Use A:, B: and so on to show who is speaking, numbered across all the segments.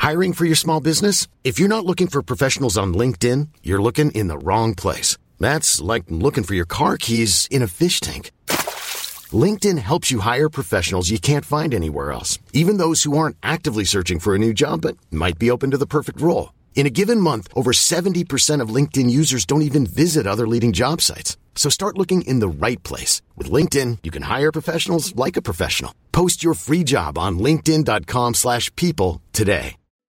A: Hiring for your small business? If you're not looking for professionals on LinkedIn, you're looking in the wrong place. That's like looking for your car keys in a fish tank. LinkedIn helps you hire professionals you can't find anywhere else, even those who aren't actively searching for a new job but might be open to the perfect role. In a given month, over 70% of LinkedIn users don't even visit other leading job sites. So start looking in the right place. With LinkedIn, you can hire professionals like a professional. Post your free job on linkedin.com/people today.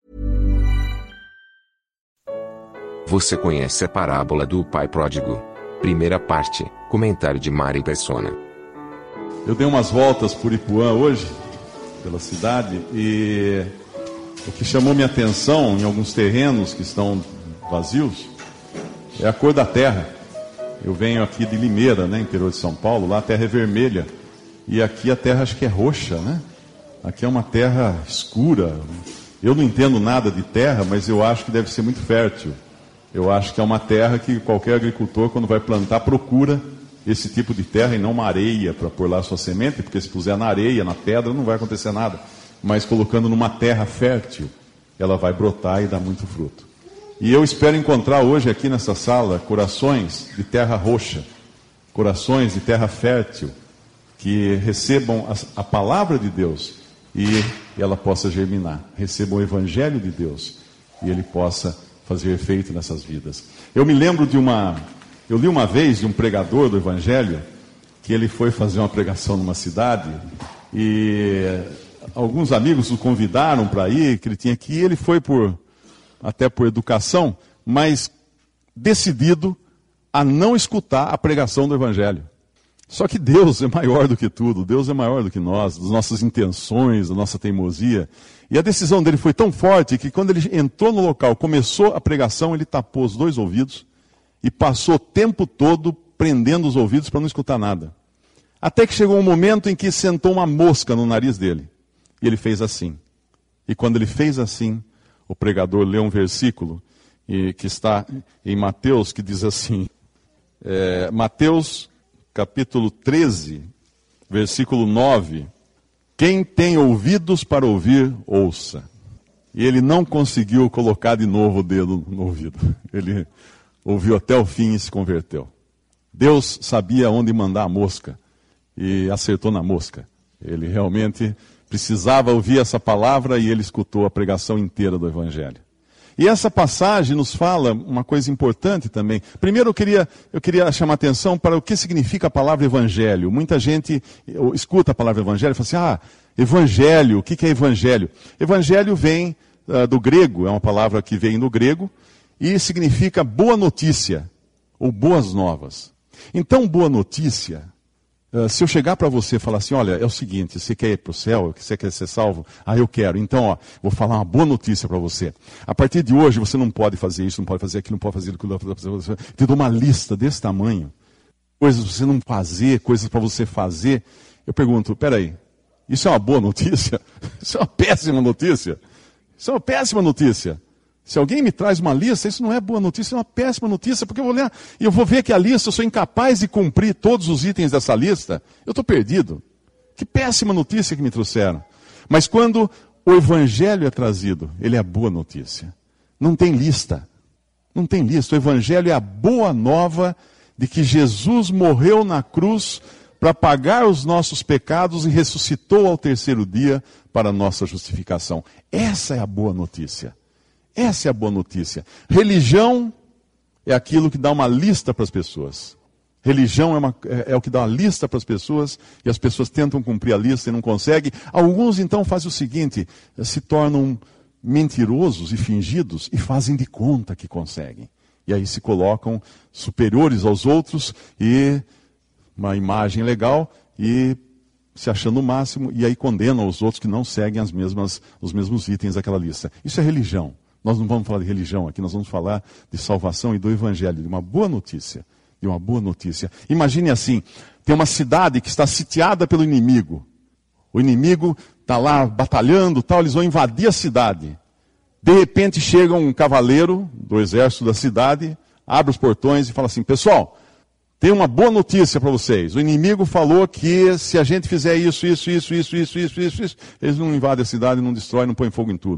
B: Você conhece a parábola do pai pródigo? Primeira parte, comentário de Mari Persona.
C: Eu dei umas voltas por Ipuã hoje, pela cidade, e o que chamou minha atenção em alguns terrenos que estão vazios é a cor da terra. Eu venho aqui de Limeira, né, interior de São Paulo, lá a terra é vermelha, e aqui a terra acho que é roxa, né? Aqui é uma terra escura. Eu não entendo nada de terra, mas eu acho que deve ser muito fértil. Eu acho que é uma terra que qualquer agricultor, quando vai plantar, procura esse tipo de terra e não uma areia para pôr lá a sua semente, porque se puser na areia, na pedra, não vai acontecer nada. Mas colocando numa terra fértil, ela vai brotar e dar muito fruto. E eu espero encontrar hoje aqui nessa sala corações de terra roxa, corações de terra fértil, que recebam a palavra de Deus e ela possa germinar. Recebam o Evangelho de Deus e ele possa fazer efeito nessas vidas. Eu me lembro eu li uma vez de um pregador do Evangelho, que ele foi fazer uma pregação numa cidade, e alguns amigos o convidaram para ir, que ele tinha que ir, ele foi até por educação, mas decidido a não escutar a pregação do Evangelho. Só que Deus é maior do que tudo, Deus é maior do que nós, das nossas intenções, da nossa teimosia. E a decisão dele foi tão forte que quando ele entrou no local, começou a pregação, ele tapou os dois ouvidos e passou o tempo todo prendendo os ouvidos para não escutar nada. Até que chegou um momento em que sentou uma mosca no nariz dele. E ele fez assim. E quando ele fez assim, o pregador leu um versículo que está em Mateus, que diz assim, Mateus capítulo 13, versículo 9, quem tem ouvidos para ouvir, ouça. E ele não conseguiu colocar de novo o dedo no ouvido. Ele ouviu até o fim e se converteu. Deus sabia onde mandar a mosca e acertou na mosca. Ele realmente precisava ouvir essa palavra e ele escutou a pregação inteira do Evangelho. E essa passagem nos fala uma coisa importante também. Primeiro eu queria chamar a atenção para o que significa a palavra evangelho. Muita gente escuta a palavra evangelho e fala assim, evangelho, o que é evangelho? Evangelho vem do grego, é uma palavra que vem do grego, e significa boa notícia, ou boas novas. Então, boa notícia, se eu chegar para você e falar assim, olha, é o seguinte, você quer ir para o céu, você quer ser salvo? Eu quero. Então, vou falar uma boa notícia para você. A partir de hoje, você não pode fazer isso, não pode fazer aquilo, não pode fazer aquilo, não pode fazer aquilo. Te dou uma lista desse tamanho. Coisas para você não fazer, coisas para você fazer. Eu pergunto, peraí, isso é uma boa notícia? Isso é uma péssima notícia? Isso é uma péssima notícia. Se alguém me traz uma lista, isso não é boa notícia, é uma péssima notícia, porque eu vou ler e eu vou ver que a lista, eu sou incapaz de cumprir todos os itens dessa lista, eu estou perdido. Que péssima notícia que me trouxeram. Mas quando o Evangelho é trazido, ele é a boa notícia. Não tem lista. Não tem lista. O Evangelho é a boa nova de que Jesus morreu na cruz para pagar os nossos pecados e ressuscitou ao terceiro dia para a nossa justificação. Essa é a boa notícia. Essa é a boa notícia. Religião é aquilo que dá uma lista para as pessoas. Religião é o que dá uma lista para as pessoas e as pessoas tentam cumprir a lista e não conseguem. Alguns então fazem o seguinte, se tornam mentirosos e fingidos e fazem de conta que conseguem. E aí se colocam superiores aos outros e uma imagem legal e se achando o máximo e aí condenam os outros que não seguem os mesmos itens daquela lista. Isso é religião. Nós não vamos falar de religião aqui, nós vamos falar de salvação e do Evangelho, de uma boa notícia. De uma boa notícia. Imagine assim, tem uma cidade que está sitiada pelo inimigo. O inimigo está lá batalhando, eles vão invadir a cidade. De repente chega um cavaleiro do exército da cidade, abre os portões e fala assim, pessoal, tem uma boa notícia para vocês. O inimigo falou que se a gente fizer isso, eles não invadem a cidade, não destroem, não põem fogo em tudo.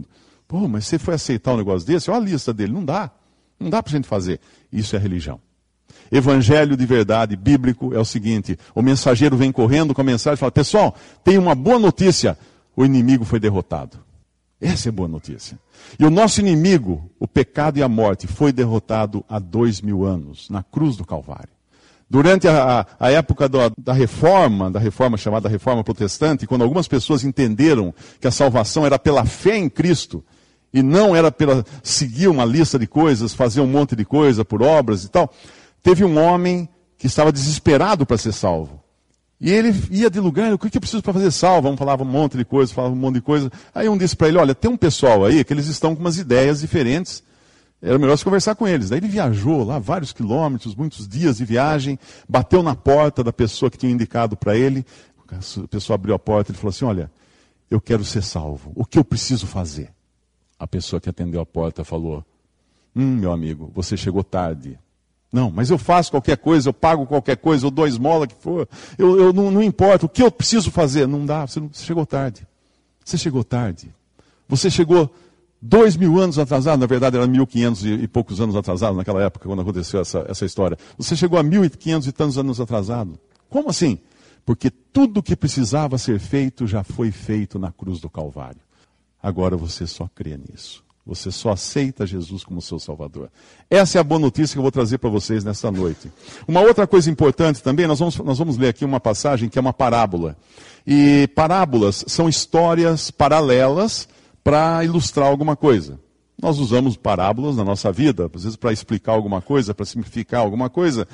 C: Pô, mas você foi aceitar um negócio desse? Olha a lista dele. Não dá. Não dá para a gente fazer. Isso é religião. Evangelho de verdade, bíblico, é o seguinte: o mensageiro vem correndo com a mensagem e fala: pessoal, tem uma boa notícia. O inimigo foi derrotado. Essa é a boa notícia. E o nosso inimigo, o pecado e a morte, foi derrotado há 2000 anos, na cruz do Calvário. Durante a época da reforma chamada Reforma Protestante, quando algumas pessoas entenderam que a salvação era pela fé em Cristo, e não era pela seguir uma lista de coisas, fazer um monte de coisa por obras e tal, teve um homem que estava desesperado para ser salvo. E ele ia de lugar: o que eu preciso para fazer salvo? Falava um monte de coisa, falava um monte de coisa. Aí um disse para ele: olha, tem um pessoal aí que eles estão com umas ideias diferentes. Era melhor se conversar com eles. Daí ele viajou lá vários quilômetros, muitos dias de viagem, bateu na porta da pessoa que tinha indicado para ele. A pessoa abriu a porta e ele falou assim: olha, eu quero ser salvo. O que eu preciso fazer? A pessoa que atendeu a porta falou: meu amigo, você chegou tarde. Não, mas eu faço qualquer coisa, eu pago qualquer coisa, eu dou esmola que for. Eu não importa, o que eu preciso fazer? Não dá, você chegou tarde. Você chegou tarde. Você chegou 2000 anos atrasado, na verdade era 1500 e poucos anos atrasado naquela época, quando aconteceu essa história. Você chegou a 1500 e tantos anos atrasado. Como assim? Porque tudo que precisava ser feito já foi feito na cruz do Calvário. Agora você só crê nisso. Você só aceita Jesus como seu Salvador. Essa é a boa notícia que eu vou trazer para vocês nesta noite. Uma outra coisa importante também, nós vamos ler aqui uma passagem que é uma parábola. E parábolas são histórias paralelas para ilustrar alguma coisa. Nós usamos parábolas na nossa vida, às vezes para explicar alguma coisa, para simplificar alguma coisa.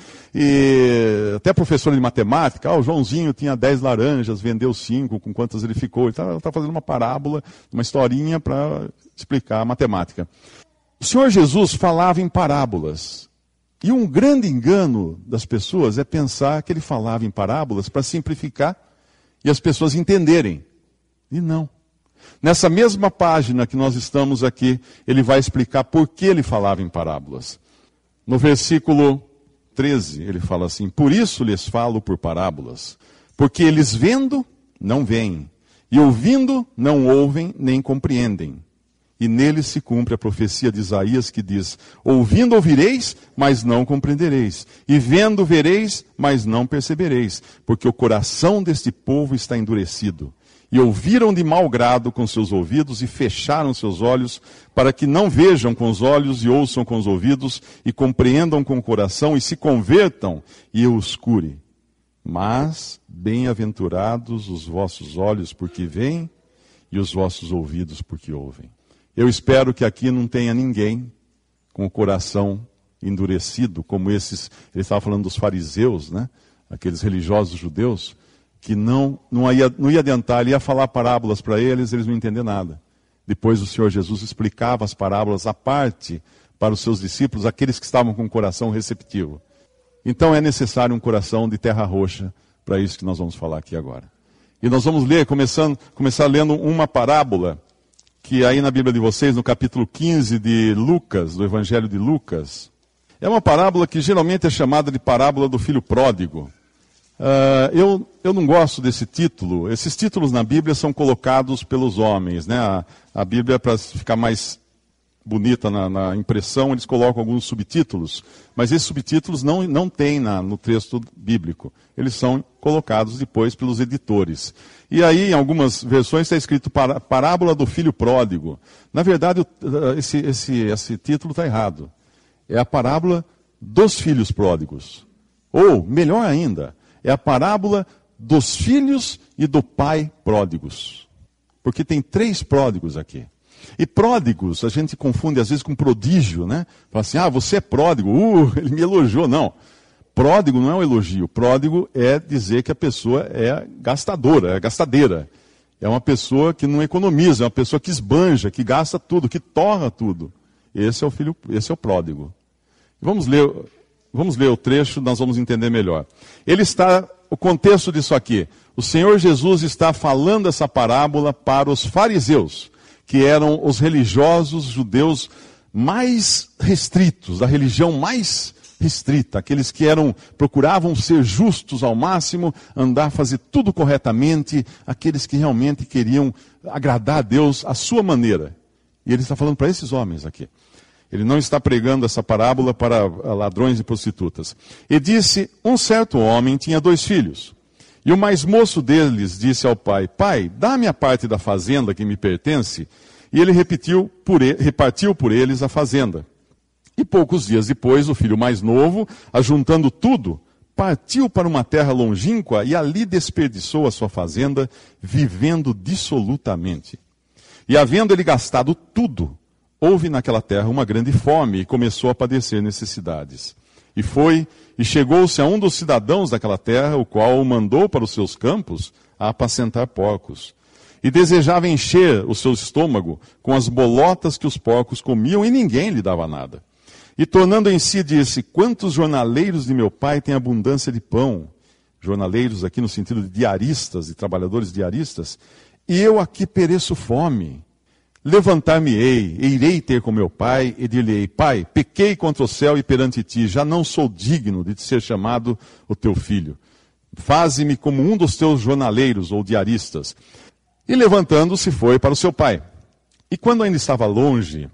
C: E até professor de matemática: o Joãozinho tinha 10 laranjas, vendeu 5, com quantas ele ficou. Ele está fazendo uma parábola, uma historinha para explicar a matemática. O Senhor Jesus falava em parábolas. E um grande engano das pessoas é pensar que ele falava em parábolas para simplificar e as pessoas entenderem. E não. Nessa mesma página que nós estamos aqui, ele vai explicar por que ele falava em parábolas. No versículo 13, ele fala assim: por isso lhes falo por parábolas, porque eles vendo, não veem, e ouvindo, não ouvem, nem compreendem. E neles se cumpre a profecia de Isaías que diz: ouvindo ouvireis, mas não compreendereis, e vendo vereis, mas não percebereis, porque o coração deste povo está endurecido. E ouviram de mau grado com seus ouvidos e fecharam seus olhos, para que não vejam com os olhos e ouçam com os ouvidos, e compreendam com o coração e se convertam, e eu os cure. Mas bem-aventurados os vossos olhos porque veem, e os vossos ouvidos porque ouvem. Eu espero que aqui não tenha ninguém com o coração endurecido, como esses, ele estava falando dos fariseus, né? Aqueles religiosos judeus, que não ia adiantar, ele ia falar parábolas para eles não entendiam nada. Depois o Senhor Jesus explicava as parábolas à parte para os seus discípulos, aqueles que estavam com o coração receptivo. Então é necessário um coração de terra roxa para isso que nós vamos falar aqui agora. E nós vamos ler, começar lendo uma parábola, que aí na Bíblia de vocês, no capítulo 15 de Lucas, do Evangelho de Lucas, é uma parábola que geralmente é chamada de parábola do filho pródigo. Eu não gosto desse título. Esses títulos na Bíblia são colocados pelos homens, né? A Bíblia, para ficar mais bonita na impressão, eles colocam alguns subtítulos, mas esses subtítulos não tem no texto bíblico. Eles são colocados depois pelos editores. E aí, em algumas versões, está escrito Parábola do Filho Pródigo. Na verdade, esse título está errado. É a parábola dos filhos pródigos. Ou, melhor ainda, é a parábola dos filhos e do pai pródigos. Porque tem 3 pródigos aqui. E pródigos, a gente confunde às vezes com prodígio, né? Fala assim: você é pródigo, ele me elogiou. Não, pródigo não é um elogio. Pródigo é dizer que a pessoa é gastadora, é gastadeira. É uma pessoa que não economiza, é uma pessoa que esbanja, que gasta tudo, que torra tudo. Esse é o pródigo. Vamos ler o trecho, nós vamos entender melhor. O contexto disso aqui, o Senhor Jesus está falando essa parábola para os fariseus, que eram os religiosos judeus mais restritos, da religião mais restrita, aqueles que procuravam ser justos ao máximo, fazer tudo corretamente, aqueles que realmente queriam agradar a Deus à sua maneira. E ele está falando para esses homens aqui. Ele não está pregando essa parábola para ladrões e prostitutas. E disse, um certo homem tinha 2 filhos. E o mais moço deles disse ao pai, pai, dá-me a parte da fazenda que me pertence. E ele repartiu por eles a fazenda. E poucos dias depois, o filho mais novo, ajuntando tudo, partiu para uma terra longínqua e ali desperdiçou a sua fazenda, vivendo dissolutamente. E havendo ele gastado tudo, houve naquela terra uma grande fome e começou a padecer necessidades. E foi e chegou-se a um dos cidadãos daquela terra, o qual o mandou para os seus campos a apacentar porcos. E desejava encher o seu estômago com as bolotas que os porcos comiam e ninguém lhe dava nada. E tornando em si, disse, quantos jornaleiros de meu pai têm abundância de pão? Jornaleiros aqui no sentido de diaristas, de trabalhadores diaristas. E eu aqui pereço fome. Levantar-me-ei, e irei ter com meu pai, e dir-lhe-ei, pai, pequei contra o céu e perante ti, já não sou digno de te ser chamado o teu filho. Faze-me como um dos teus jornaleiros ou diaristas. E levantando-se foi para o seu pai. E quando ainda estava longe,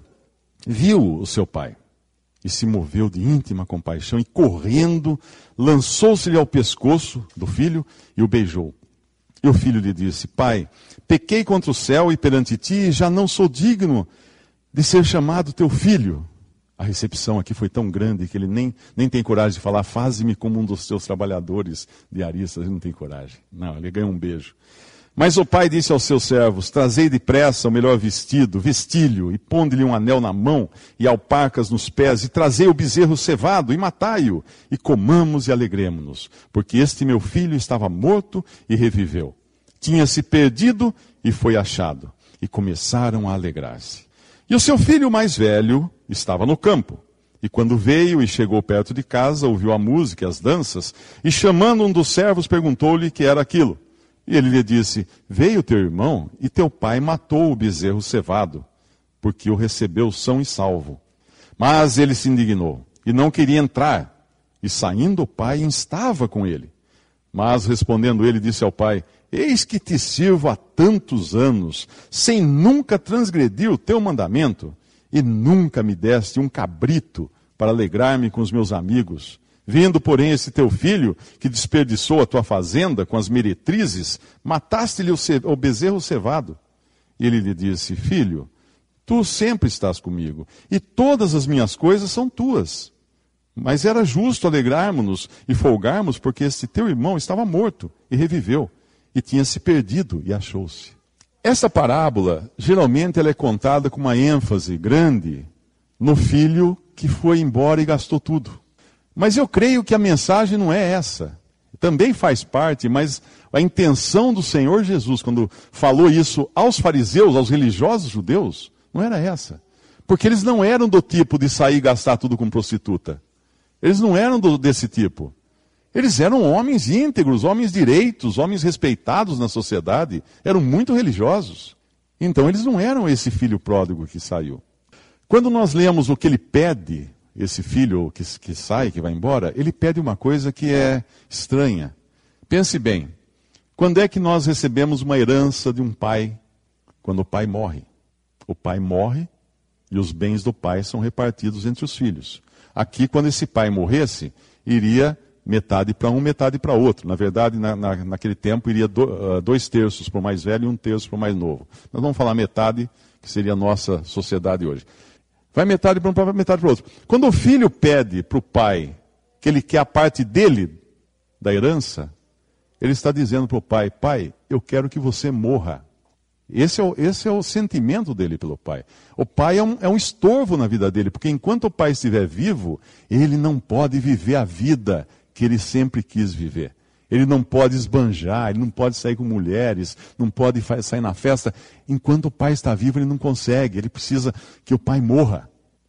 C: viu o seu pai. E se moveu de íntima compaixão e correndo, lançou-se-lhe ao pescoço do filho e o beijou. E o filho lhe disse, pai, pequei contra o céu e perante ti e já não sou digno de ser chamado teu filho. A recepção aqui foi tão grande que ele nem tem coragem de falar, faze-me como um dos teus trabalhadores diaristas. Ele não tem coragem. Não, ele ganha um beijo. Mas o pai disse aos seus servos, trazei depressa o melhor vestido, vestilho, e ponde-lhe um anel na mão, e alparcas nos pés, e trazei o bezerro cevado, e matai-o, e comamos e alegremo-nos, porque este meu filho estava morto e reviveu. Tinha-se perdido e foi achado, e começaram a alegrar-se. E o seu filho mais velho estava no campo, e quando veio e chegou perto de casa, ouviu a música e as danças, e chamando um dos servos, perguntou-lhe o que era aquilo. E ele lhe disse, veio teu irmão e teu pai matou o bezerro cevado, porque o recebeu são e salvo. Mas ele se indignou e não queria entrar. E saindo o pai instava com ele. Mas respondendo ele disse ao pai, eis que te sirvo há tantos anos, sem nunca transgredir o teu mandamento, e nunca me deste um cabrito para alegrar-me com os meus amigos. Vindo, porém, esse teu filho, que desperdiçou a tua fazenda com as meretrizes, mataste-lhe o bezerro cevado. E ele lhe disse, filho, tu sempre estás comigo, e todas as minhas coisas são tuas. Mas era justo alegrarmos-nos e folgarmos, porque este teu irmão estava morto e reviveu, e tinha se perdido e achou-se. Essa parábola, geralmente, ela é contada com uma ênfase grande no filho que foi embora e gastou tudo. Mas eu creio que a mensagem não é essa. Também faz parte, mas a intenção do Senhor Jesus, quando falou isso aos fariseus, aos religiosos judeus, não era essa. Porque eles não eram do tipo de sair e gastar tudo com prostituta. Eles não eram desse tipo. Eles eram homens íntegros, homens direitos, homens respeitados na sociedade. Eram muito religiosos. Então eles não eram esse filho pródigo que saiu. Quando nós lemos o que ele pede, esse filho que sai, que vai embora, ele pede uma coisa que é estranha. Pense bem, quando é que nós recebemos uma herança de um pai? Quando o pai morre. O pai morre e os bens do pai são repartidos entre os filhos. Aqui, quando esse pai morresse, iria metade para um, metade para outro. Na verdade, naquele tempo, iria 2 terços para o mais velho e 1 terço para o mais novo. Nós vamos falar metade, que seria a nossa sociedade hoje. Vai metade para um, vai metade para o outro. Quando o filho pede para o pai que ele quer a parte dele, da herança, ele está dizendo para o pai, pai, eu quero que você morra. Esse é o sentimento dele pelo pai. O pai é um estorvo na vida dele, porque enquanto o pai estiver vivo, ele não pode viver a vida que ele sempre quis viver. Ele não pode esbanjar, ele não pode sair com mulheres, não pode sair na festa. Enquanto o pai está vivo, ele não consegue. Ele precisa que o pai morra.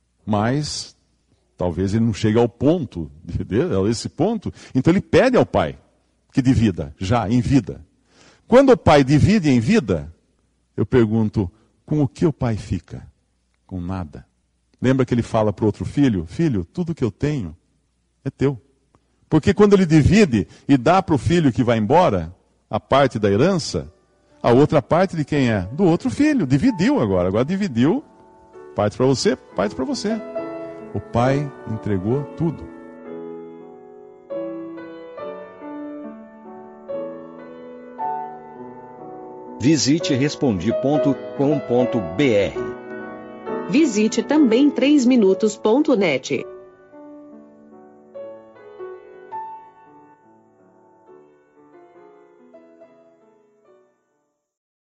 C: Mas talvez ele não chegue ao ponto, a esse ponto. Então ele pede ao pai que divida, já em vida. Quando o pai divide em vida, eu pergunto, com o que o pai fica? Com nada. Lembra que ele fala para o outro filho, filho, tudo que eu tenho é teu. Porque quando ele divide e dá para o filho que vai embora, a parte da herança, a outra parte de quem é? Do outro filho. Dividiu agora dividiu Partes para você, partes para você. O Pai entregou tudo.
D: Visite respondi.com.br.
E: Visite também 3minutos.net.